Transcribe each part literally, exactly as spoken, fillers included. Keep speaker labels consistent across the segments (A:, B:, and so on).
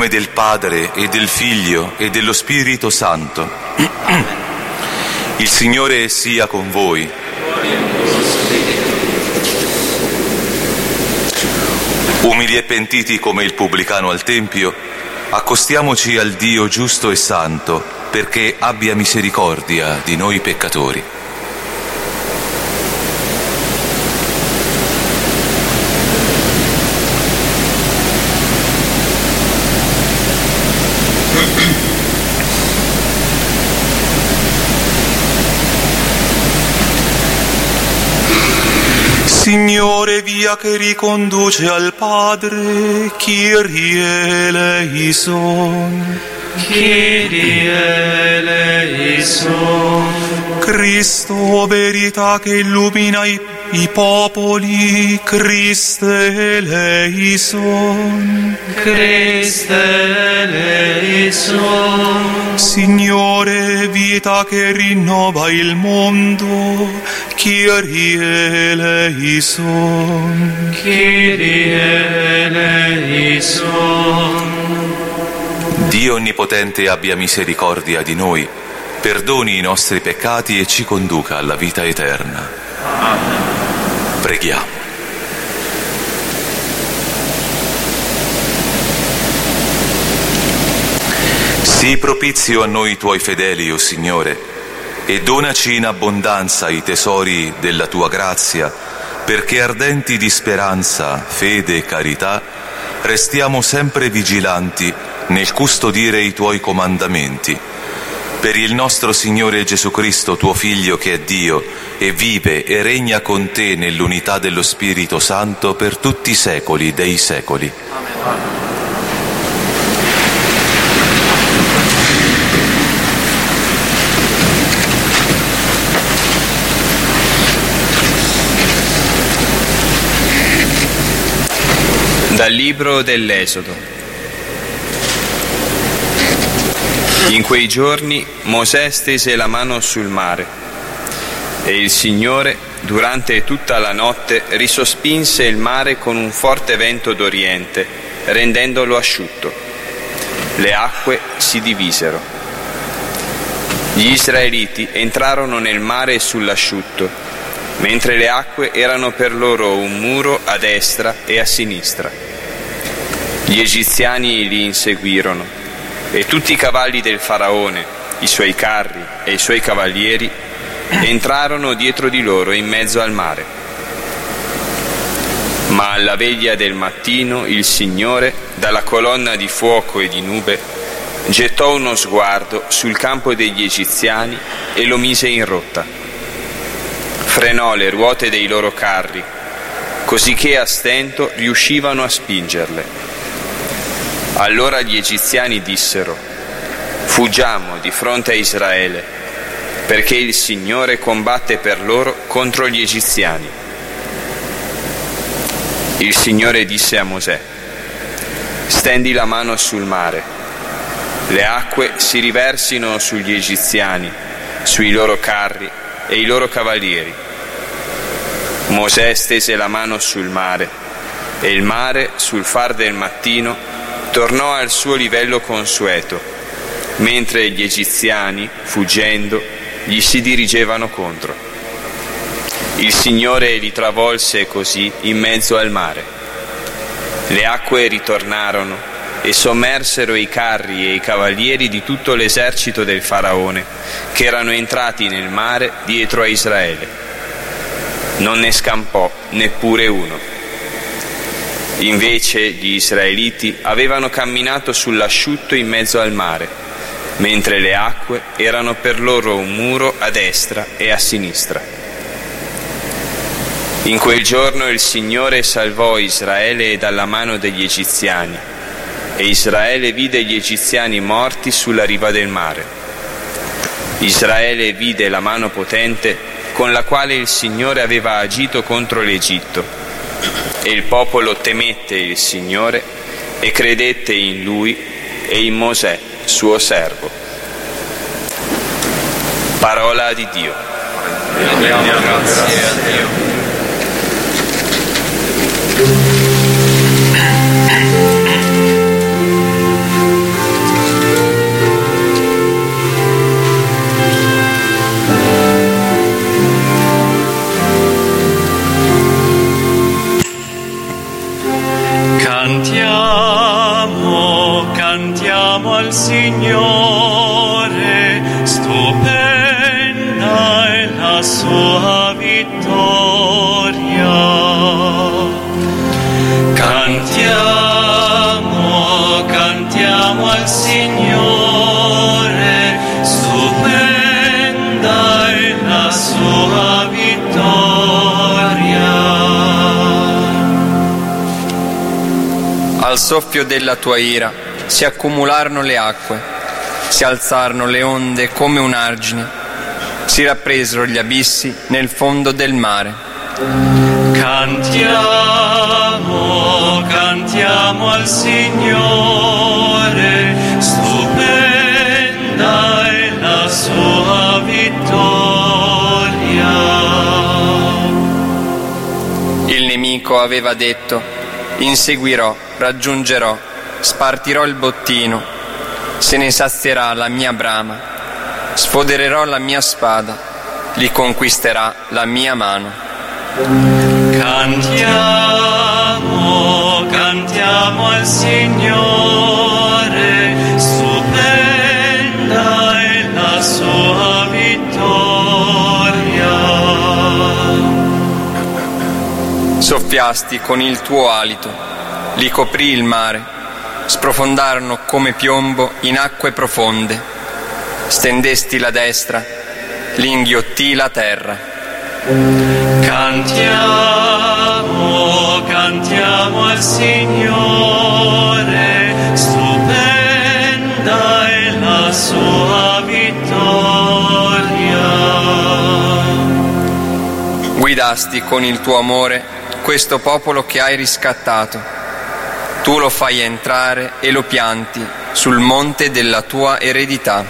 A: del Padre e del Figlio e dello Spirito Santo. Il Signore sia con voi. Umili e pentiti come il pubblicano al Tempio, accostiamoci al Dio giusto e santo, perché abbia misericordia di noi peccatori.
B: Signore, via che riconduce al Padre, Kyrie eleison.
C: Kyrie eleison.
B: Cristo, verità che illumina i, i popoli, Christe eleison.
C: Christe eleison.
B: Signore, vita che rinnova il mondo, Kyrie eleison.
C: Kyrie eleison.
A: Dio Onnipotente abbia misericordia di noi, perdoni i nostri peccati e ci conduca alla vita eterna.
C: Amen.
A: Preghiamo. Sii propizio a noi tuoi fedeli, o Signore, e donaci in abbondanza i tesori della tua grazia, perché ardenti di speranza, fede e carità, restiamo sempre vigilanti nel custodire i tuoi comandamenti. Per il nostro Signore Gesù Cristo, tuo Figlio, che è Dio, e vive e regna con te nell'unità dello Spirito Santo per tutti i secoli dei secoli. Amen.
D: Dal libro dell'Esodo. In quei giorni Mosè stese la mano sul mare e il Signore, durante tutta la notte, risospinse il mare con un forte vento d'oriente, rendendolo asciutto. Le acque si divisero. Gli israeliti entrarono nel mare sull'asciutto, mentre le acque erano per loro un muro a destra e a sinistra. Gli egiziani li inseguirono, e tutti i cavalli del faraone, i suoi carri e i suoi cavalieri entrarono dietro di loro in mezzo al mare. Ma alla veglia del mattino il Signore, dalla colonna di fuoco e di nube, gettò uno sguardo sul campo degli egiziani e lo mise in rotta. Frenò le ruote dei loro carri, cosicché a stento riuscivano a spingerle. Allora gli egiziani dissero: fuggiamo di fronte a Israele, perché il Signore combatte per loro contro gli egiziani. Il Signore disse a Mosè: stendi la mano sul mare, le acque si riversino sugli egiziani, sui loro carri e i loro cavalieri. Mosè stese la mano sul mare, e il mare, sul far del mattino, tornò al suo livello consueto, mentre gli egiziani, fuggendo, gli si dirigevano contro. Il Signore li travolse così in mezzo al mare. Le acque ritornarono e sommersero i carri e i cavalieri di tutto l'esercito del faraone, che erano entrati nel mare dietro a Israele. Non ne scampò neppure uno. Invece gli israeliti avevano camminato sull'asciutto in mezzo al mare, mentre le acque erano per loro un muro a destra e a sinistra. In quel giorno il Signore salvò Israele dalla mano degli egiziani, e Israele vide gli egiziani morti sulla riva del mare. Israele vide la mano potente con la quale il Signore aveva agito contro l'Egitto, e il popolo temette il Signore e credette in Lui e in Mosè, suo servo. Parola di Dio.
C: Rendiamo grazie a Dio. gloria. Cantiamo, cantiamo al Signore, stupenda è la sua vittoria.
D: Al soffio della tua ira si accumularono le acque, si alzarono le onde come un argine, si rappresero gli abissi nel fondo del mare.
C: Cantiamo, cantiamo al Signore, stupenda è la sua vittoria.
D: Il nemico aveva detto: inseguirò, raggiungerò, spartirò il bottino, se ne sazierà la mia brama, sfodererò la mia spada, li conquisterà la mia mano.
C: Cantiamo, cantiamo al Signore, stupenda è la sua vittoria.
D: Soffiasti con il tuo alito, li coprì il mare, sprofondarono come piombo in acque profonde. Stendesti la destra, li inghiottì la terra.
C: Cantiamo, cantiamo al Signore, stupenda è la sua vittoria.
D: Guidasti con il tuo amore questo popolo che hai riscattato. Tu lo fai entrare e lo pianti sul monte della tua eredità.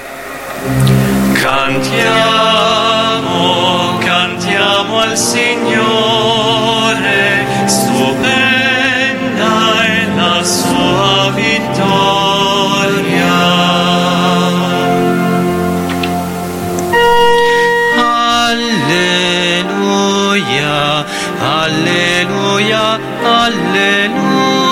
C: Cantiamo, cantiamo al Signore, stupenda è la sua vittoria. Alleluia, alleluia, alleluia.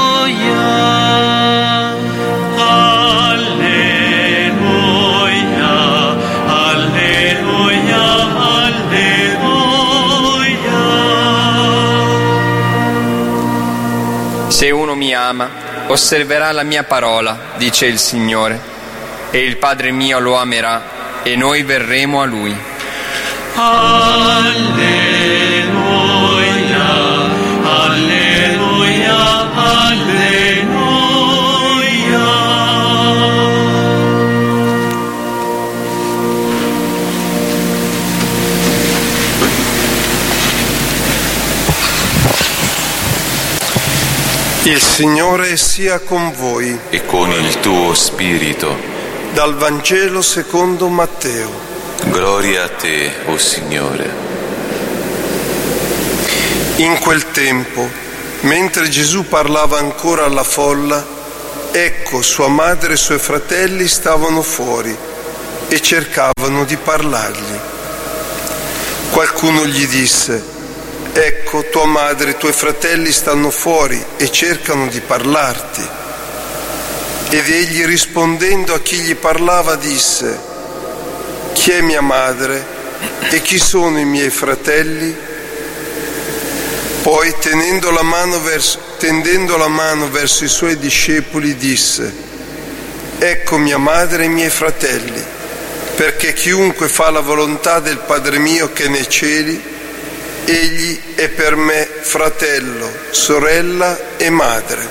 D: Se uno mi ama, osserverà la mia parola, dice il Signore, e il Padre mio lo amerà, e noi verremo a Lui.
C: Alleluia, alleluia, alleluia.
E: Il Signore sia con voi.
A: E con il tuo spirito.
E: Dal Vangelo secondo Matteo.
A: Gloria a te, o Signore.
E: In quel tempo, mentre Gesù parlava ancora alla folla, ecco sua madre e i suoi fratelli stavano fuori e cercavano di parlargli. Qualcuno gli disse: ecco, tua madre e i tuoi fratelli stanno fuori e cercano di parlarti. Ed egli, rispondendo a chi gli parlava, disse: chi è mia madre e chi sono i miei fratelli? Poi, tenendo la mano verso, tendendo la mano verso i suoi discepoli, disse: ecco mia madre e i miei fratelli, perché chiunque fa la volontà del Padre mio che è nei cieli, egli è per me fratello, sorella e madre.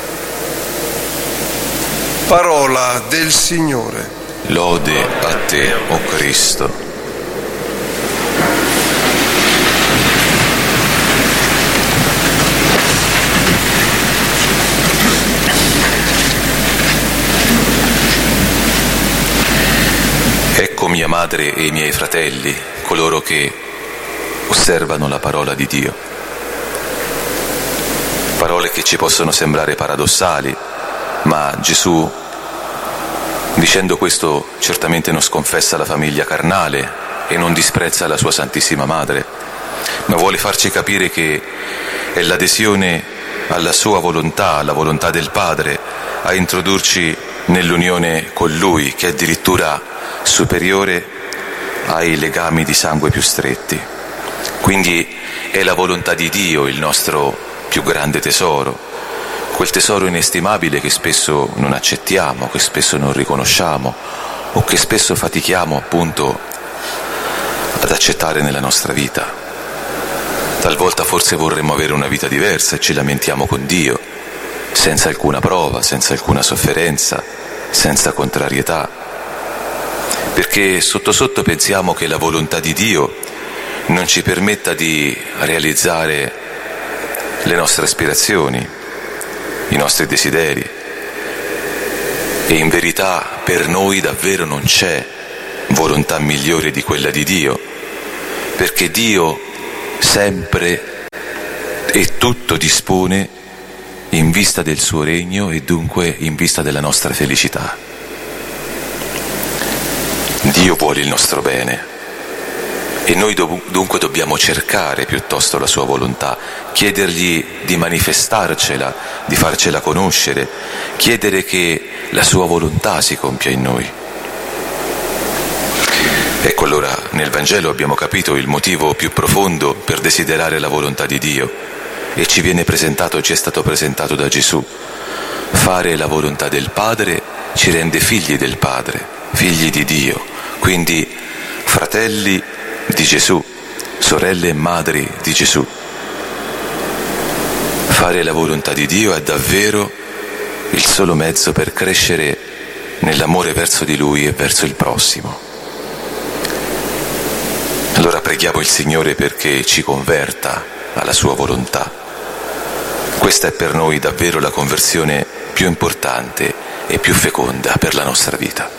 E: Parola del Signore.
A: Lode a te, o Cristo. Ecco mia madre e i miei fratelli, coloro che osservano la parola di Dio. Parole che ci possono sembrare paradossali, ma Gesù, dicendo questo, certamente non sconfessa la famiglia carnale e non disprezza la sua Santissima Madre, ma vuole farci capire che è l'adesione alla sua volontà, alla volontà del Padre, a introdurci nell'unione con Lui, che è addirittura superiore ai legami di sangue più stretti. Quindi è la volontà di Dio il nostro più grande tesoro, quel tesoro inestimabile che spesso non accettiamo, che spesso non riconosciamo o che spesso fatichiamo appunto ad accettare nella nostra vita. Talvolta forse vorremmo avere una vita diversa e ci lamentiamo con Dio, senza alcuna prova, senza alcuna sofferenza, senza contrarietà, perché sotto sotto pensiamo che la volontà di Dio non ci permetta di realizzare le nostre aspirazioni, i nostri desideri. E in verità per noi davvero non c'è volontà migliore di quella di Dio, perché Dio sempre e tutto dispone in vista del suo regno e dunque in vista della nostra felicità. Dio vuole il nostro bene e noi do- dunque dobbiamo cercare piuttosto la sua volontà, chiedergli di manifestarcela, di farcela conoscere, chiedere che la sua volontà si compia in noi. Ecco, allora nel Vangelo abbiamo capito il motivo più profondo per desiderare la volontà di Dio e ci viene presentato, ci è stato presentato da Gesù. Fare la volontà del Padre ci rende figli del Padre, figli di Dio, quindi fratelli di Gesù, sorelle e madri di Gesù. Fare la volontà di Dio è davvero il solo mezzo per crescere nell'amore verso di Lui e verso il prossimo. Allora preghiamo il Signore perché ci converta alla sua volontà. Questa è per noi davvero la conversione più importante e più feconda per la nostra vita.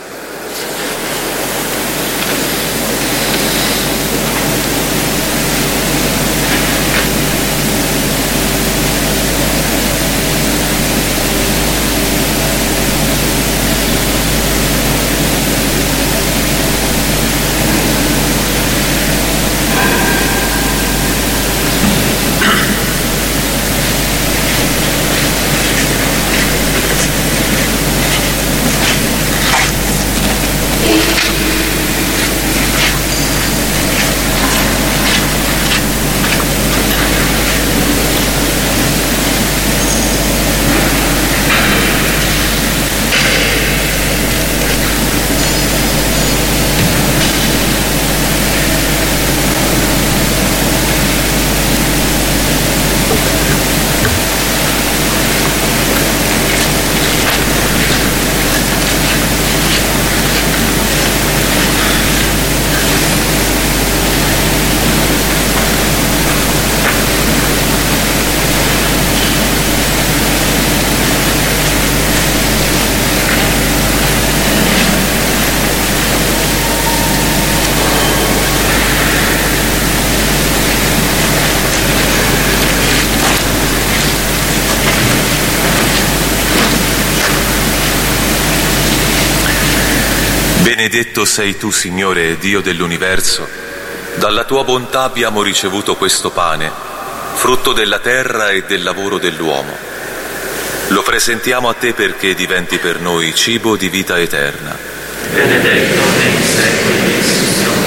A: Benedetto sei tu, Signore, Dio dell'universo. Dalla tua bontà abbiamo ricevuto questo pane, frutto della terra e del lavoro dell'uomo. Lo presentiamo a te perché diventi per noi cibo di vita eterna.
C: Benedetto nei secoli, Signore.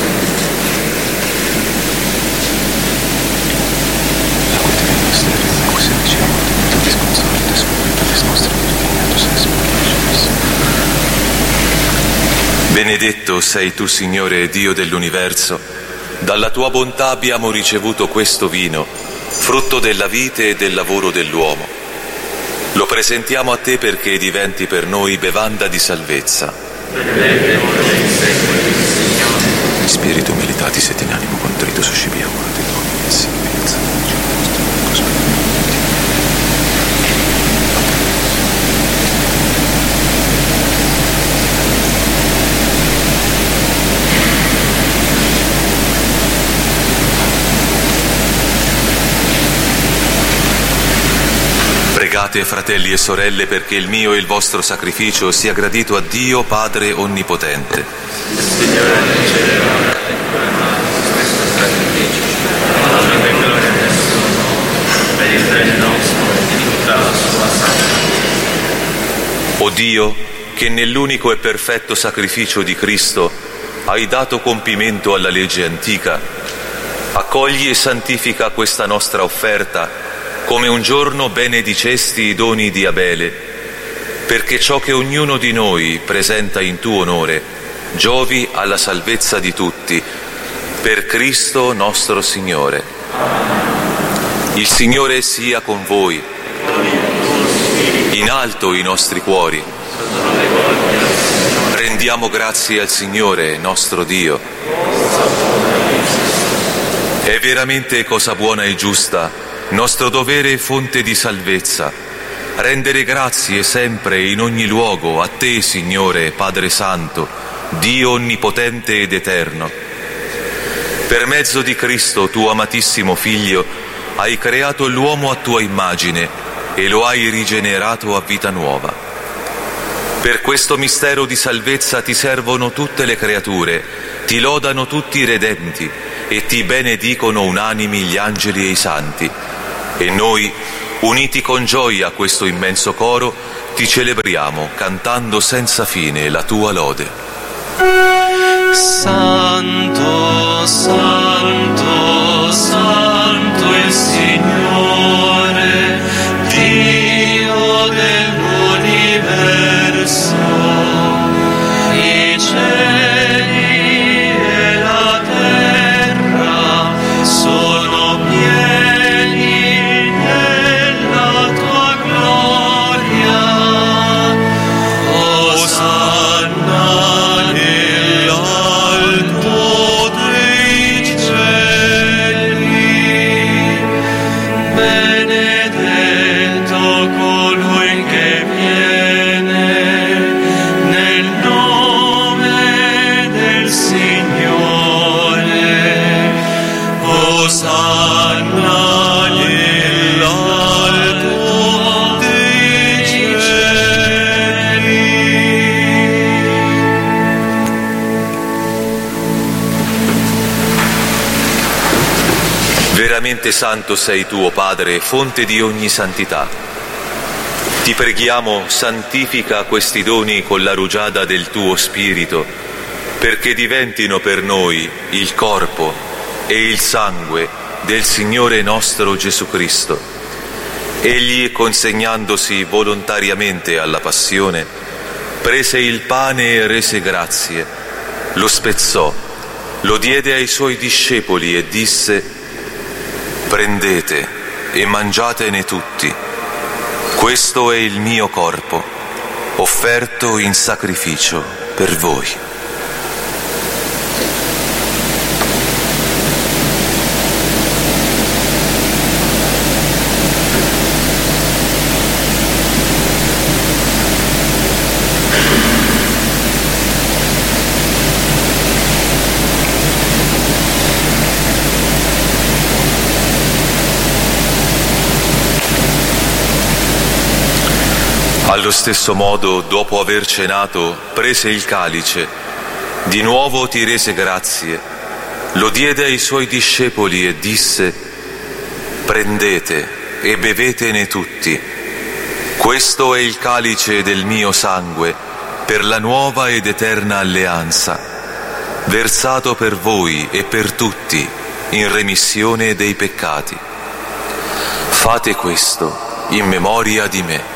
A: Benedetto sei tu, Signore, Dio dell'universo. Dalla tua bontà abbiamo ricevuto questo vino, frutto della vite e del lavoro dell'uomo. Lo presentiamo a te perché diventi per noi bevanda di salvezza.
C: Benedetto nei secoli, Signore.
A: Spirito umilitatis et in animo contrito suscipiamo a te, Domine, salvezza. Pregate, fratelli e sorelle, perché il mio e il vostro sacrificio sia gradito a Dio Padre Onnipotente.
C: Il Signore riceverà questo sacrificio, alla sua gloria del suo nome, per il bene nostro e di tutta la sua santità.
A: O Dio, che nell'unico e perfetto sacrificio di Cristo hai dato compimento alla legge antica, Accogli e santifica questa nostra offerta, come un giorno benedicesti i doni di Abele, perché ciò che ognuno di noi presenta in tuo onore giovi alla salvezza di tutti, per Cristo nostro Signore. Il Signore sia con voi. In alto i nostri cuori. Rendiamo grazie al Signore nostro Dio. È veramente cosa buona e giusta, nostro dovere e fonte di salvezza, rendere grazie sempre in ogni luogo a Te, Signore, Padre Santo, Dio onnipotente ed eterno. Per mezzo di Cristo, tuo amatissimo Figlio, hai creato l'uomo a tua immagine e lo hai rigenerato a vita nuova. Per questo mistero di salvezza ti servono tutte le creature, ti lodano tutti i redenti e ti benedicono unanimi gli angeli e i santi. E noi, uniti con gioia a questo immenso coro, ti celebriamo cantando senza fine la tua lode.
B: Santo, santo, santo il Signore, Dio dell'universo, i cieli e la terra sono pieni della tua gloria. Osanna nell'alto dei cieli, benedetto colui che viene nel nome del Signore. Osanna nell'alto dei cieli.
A: Veramente santo sei tu, o Padre, fonte di ogni santità. Ti preghiamo, santifica questi doni con la rugiada del tuo Spirito, perché diventino per noi il corpo e il sangue del Signore nostro Gesù Cristo. Egli, consegnandosi volontariamente alla passione, prese il pane e rese grazie, lo spezzò, lo diede ai suoi discepoli e disse: prendete e mangiatene tutti. Questo è il mio corpo, offerto in sacrificio per voi. Allo stesso modo, dopo aver cenato, prese il calice, di nuovo ti rese grazie, lo diede ai suoi discepoli e disse: prendete e bevetene tutti. Questo è il calice del mio sangue, per la nuova ed eterna alleanza, versato per voi e per tutti in remissione dei peccati. Fate questo in memoria di me.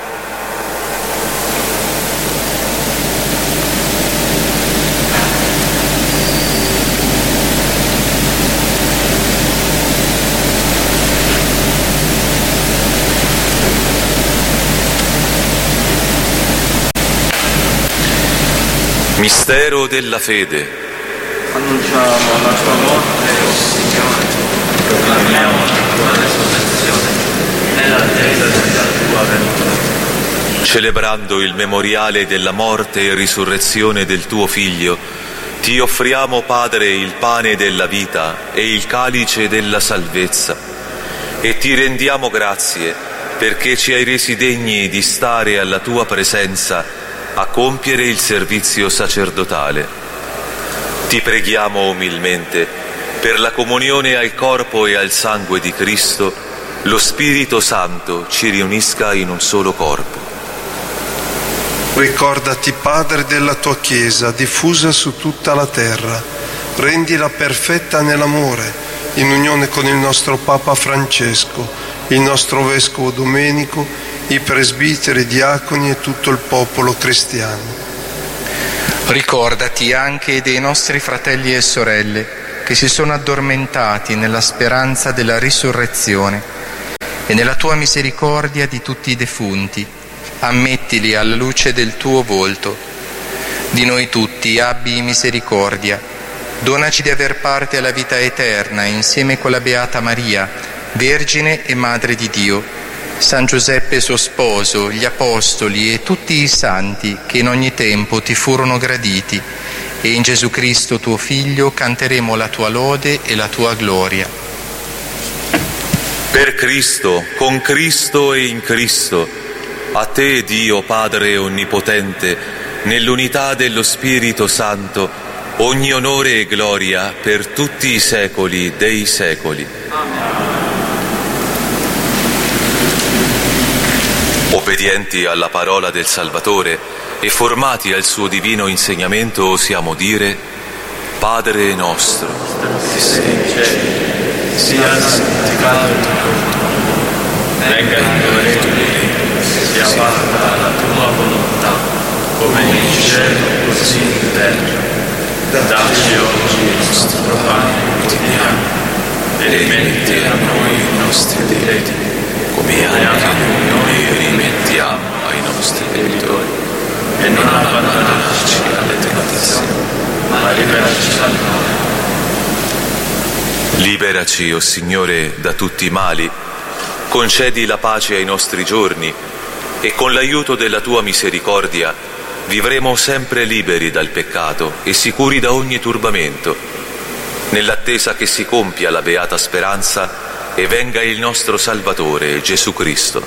A: Mistero della fede.
C: Annunciamo la tua morte, o Signore, proclamiamo la tua resurrezione nell'attesa della tua venuta.
A: Celebrando il memoriale della morte e risurrezione del tuo Figlio, ti offriamo, Padre, il pane della vita e il calice della salvezza, e ti rendiamo grazie perché ci hai resi degni di stare alla tua presenza a compiere il servizio sacerdotale. Ti preghiamo umilmente, per la comunione al corpo e al sangue di Cristo, lo Spirito Santo ci riunisca in un solo corpo.
E: Ricordati, Padre, della tua Chiesa diffusa su tutta la terra, rendila perfetta nell'amore, in unione con il nostro Papa Francesco, il nostro Vescovo Domenico, i presbiteri, i diaconi e tutto il popolo cristiano.
F: Ricordati anche dei nostri fratelli e sorelle che si sono addormentati nella speranza della risurrezione e nella tua misericordia di tutti i defunti. Ammettili alla luce del tuo volto. Di noi tutti abbi misericordia. Donaci di aver parte alla vita eterna insieme con la Beata Maria, Vergine e Madre di Dio, San Giuseppe suo sposo, gli Apostoli e tutti i santi che in ogni tempo ti furono graditi, e in Gesù Cristo tuo Figlio canteremo la tua lode e la tua gloria.
A: Per Cristo, con Cristo e in Cristo, a te Dio Padre Onnipotente, nell'unità dello Spirito Santo, ogni onore e gloria per tutti i secoli dei secoli. Amen. Obbedienti alla parola del Salvatore e formati al suo divino insegnamento, osiamo dire: Padre nostro, che sei in cielo,
C: sia santificato il tuo nome, venga il tuo regno, sia fatta la tua volontà, come in cielo così in terra. Dacci oggi il nostro pane quotidiano e rimetti a noi i nostri debiti, come anche noi rimettiamo ai nostri debitori, e non abbandonarci alle tentazioni, ma liberaci dal male.
A: Liberaci, o Signore, da tutti i mali, concedi la pace ai nostri giorni e con l'aiuto della tua misericordia vivremo sempre liberi dal peccato e sicuri da ogni turbamento, nell'attesa che si compia la beata speranza e venga il nostro Salvatore, Gesù Cristo.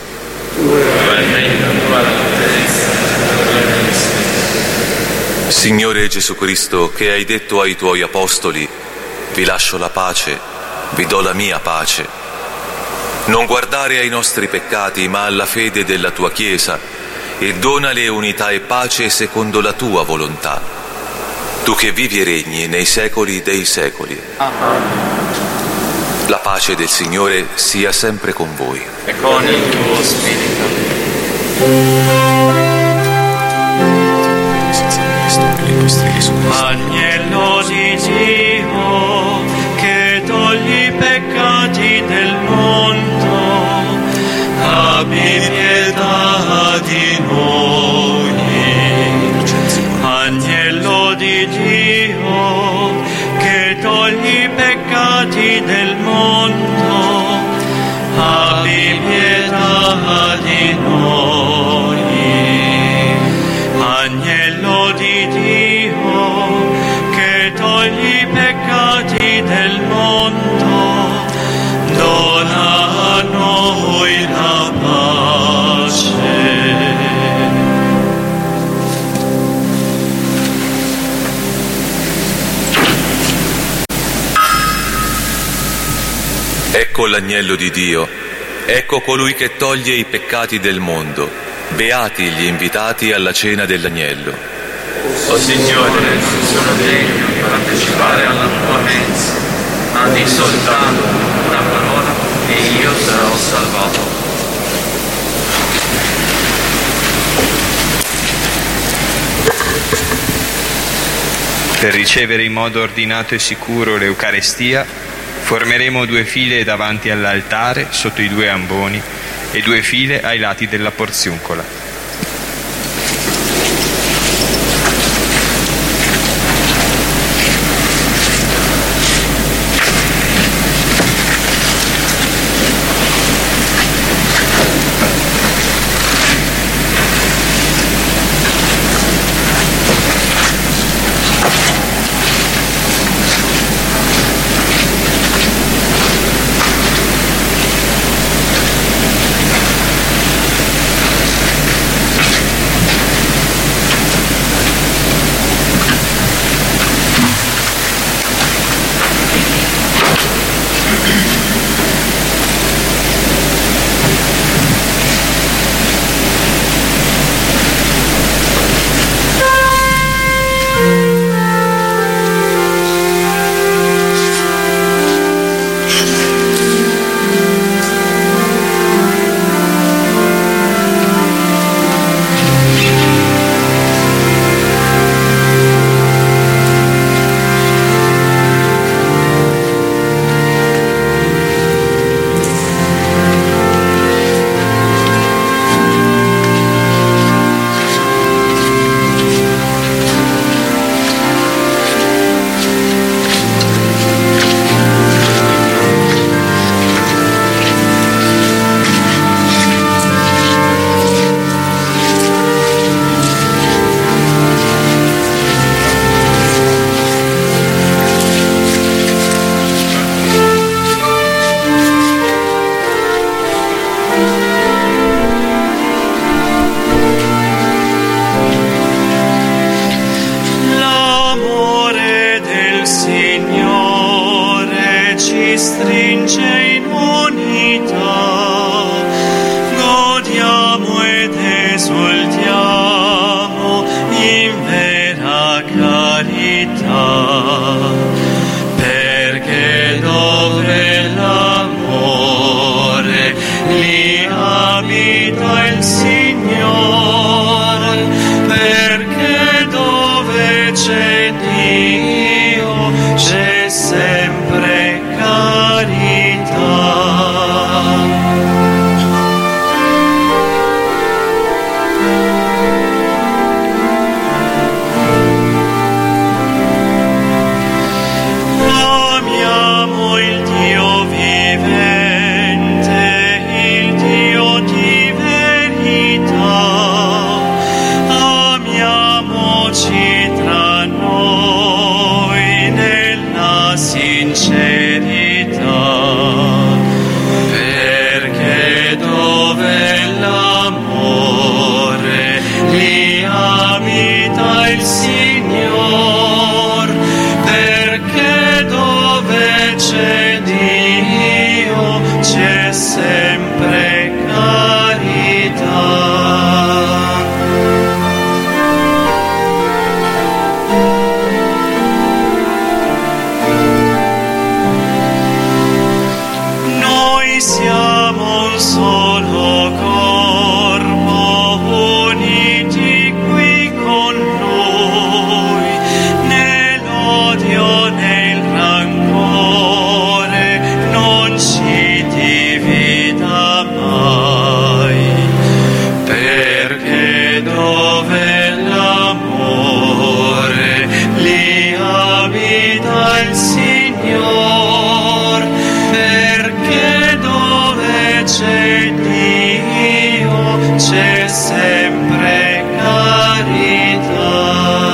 A: Signore Gesù Cristo, che hai detto ai tuoi Apostoli: vi lascio la pace, vi do la mia pace, non guardare ai nostri peccati ma alla fede della tua Chiesa, e donale unità e pace secondo la tua volontà, tu che vivi e regni nei secoli dei secoli.
C: Amen.
A: La pace del Signore sia sempre con voi.
C: E con il tuo spirito.
B: Agnello di Dio, che togli i peccati del mondo, abbi pietà di noi. Agnello di Dio, che togli i peccati del mondo, abbi pietà di noi. Agnello di Dio, che togli i peccati del mondo, dona a noi la pace.
A: Ecco l'agnello di Dio, ecco colui che toglie i peccati del mondo. Beati gli invitati alla cena dell'agnello.
C: O Signore, non sono degno di partecipare alla tua mensa, ma di soltanto una parola e io sarò salvato.
D: Per ricevere in modo ordinato e sicuro l'Eucarestia, formeremo due file davanti all'altare sotto i due amboni e due file ai lati della porziuncola.
B: vita, godiamo ed esultiamo in vera carità, perché dove l'amore lì abita il Signore, perché dove c'è Dio c'è sempre carità. Amiamo il Dio vivente, il Dio di verità, amiamoci tra noi nella sincerità, perché dove l'amore lì abita il Signor, perché dove c'è Dio c'è sempre carità. Noi siamo un solo corpo, uniti qui con Lui, nell'odio, nel rancore, non ci divida mai, perché dove l'amore lì abita il Signor, perché dove c'è Dio c'è sempre carità.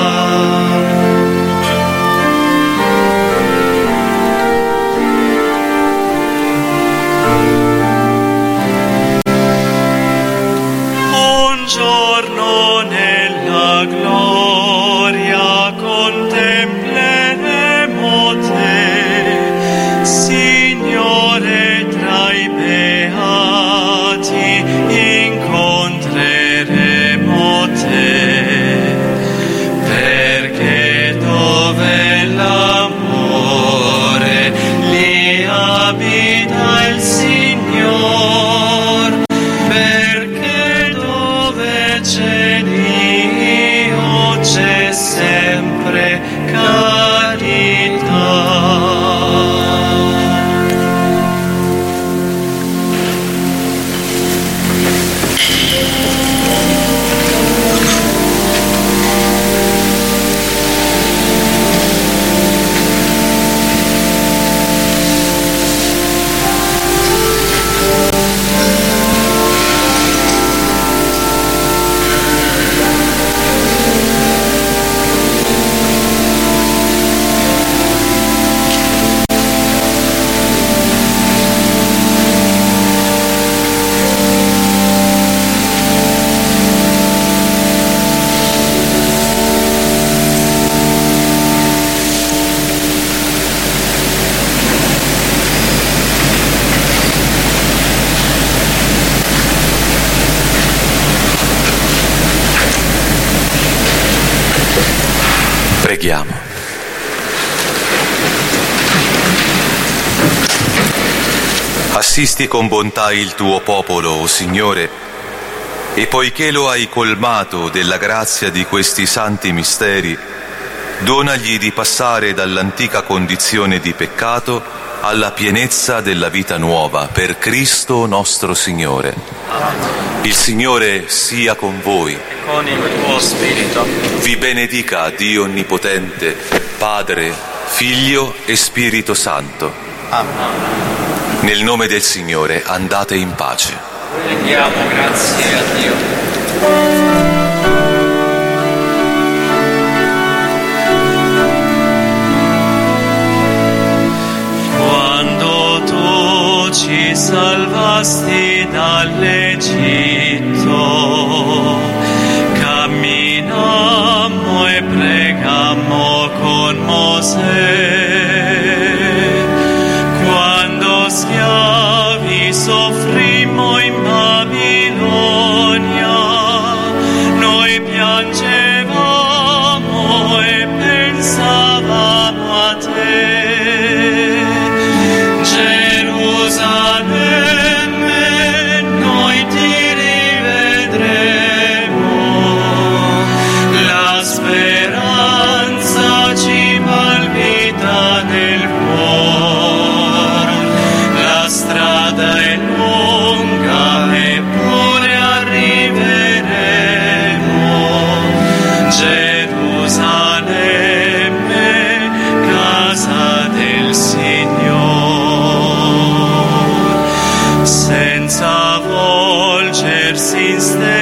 B: Un giorno nella gloria contempleremo te, Signore, tra i beati incontreremo te, perché dove l'amore lì abita il Signor, perché dove c'è Dio c'è sempre carità.
A: Preghiamo. Assisti con bontà il tuo popolo, o Signore, e poiché lo hai colmato della grazia di questi santi misteri, donagli di passare dall'antica condizione di peccato alla pienezza della vita nuova, per Cristo nostro Signore. Il Signore sia con voi.
B: E con il tuo spirito.
A: Vi benedica Dio Onnipotente, Padre, Figlio e Spirito Santo.
B: Amen.
A: Nel nome del Signore andate in pace.
B: Rendiamo grazie a Dio. Quando tu ci salvasti dall'Egitto, camminammo e pregammo con Mosè. Quando schiavi soffrimmo in Babilonia, noi piangevamo e pensavamo a te. Gerusalemme, noi ti rivedremo, la speranza ci palpita nel cuore, la strada è lunga eppure arriveremo. Gerusalemme, casa del Signore, senza volgersi in stelle